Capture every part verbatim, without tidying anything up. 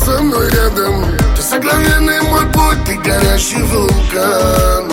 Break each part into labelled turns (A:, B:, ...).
A: со мной рядом. Ты сокровенный мой путь, ты горящий вулкан.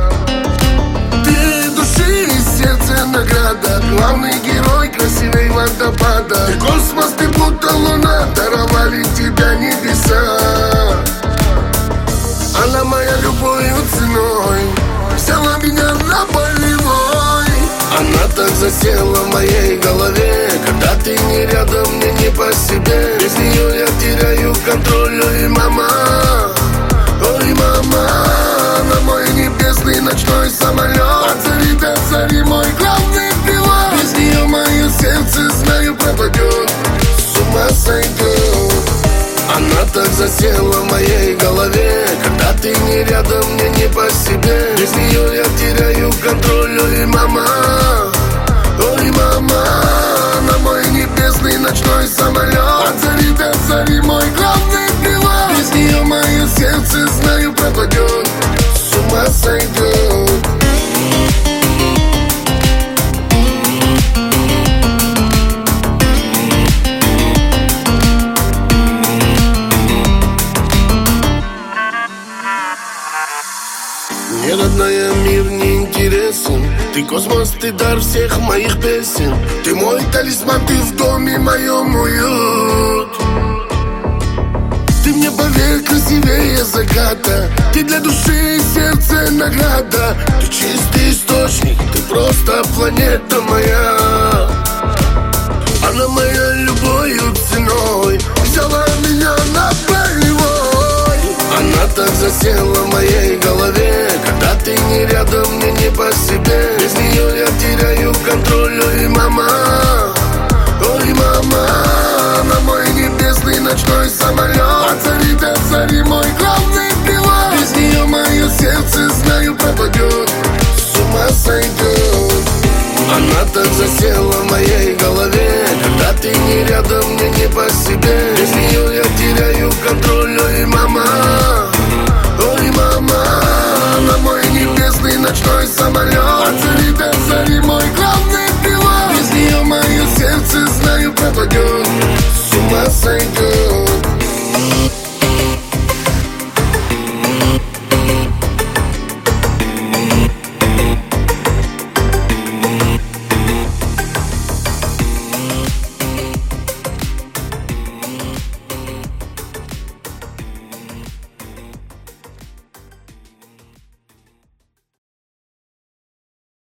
A: Ты души и сердце награда, главный герой красивей водопада. Ты космос, ты будто луна, даровали тебя небеса. Она моя любовью ценой взяла меня на болевой. Она так засела в моей голове, когда ты не рядом, мне не по себе. Без нее я теряю контроль, ой, мама, ой, мама. Она мой небесный ночной самолет, от зари до зари мой главный пилот. Без нее мое сердце, знаю, пропадет, с ума сойдет. Она так засела в моей голове, когда ты не рядом, мне не по себе. Без нее я теряю контроль, ой, мама, ой, мама. Она мой небесный ночной самолет, от зари до зари мой главный пилот. Без нее мое сердце, знаю, пропадет, с ума сойдет. Мне, родная, мир не интересен. Ты космос, ты дар всех моих песен. Ты мой талисман, ты в доме моем уют. Ты мне, поверь, красивее заката. Ты для души и сердца награда. Ты чистый источник, ты просто планета моя. Она моя любовью ценой взяла меня на болевой. Она так засела в моей голове, когда ты не рядом, мне не по себе. Без нее я теряю контроль, ой, мама, ой, мама. Она мой небесный ночной самолет, от зари до зари мой главный пилот. Без нее мое сердце, знаю, пропадет, с ума сойдет. Она так засела в моей голове, когда ты не рядом, мне не по себе. Без нее я теряю контроль, ой, мама.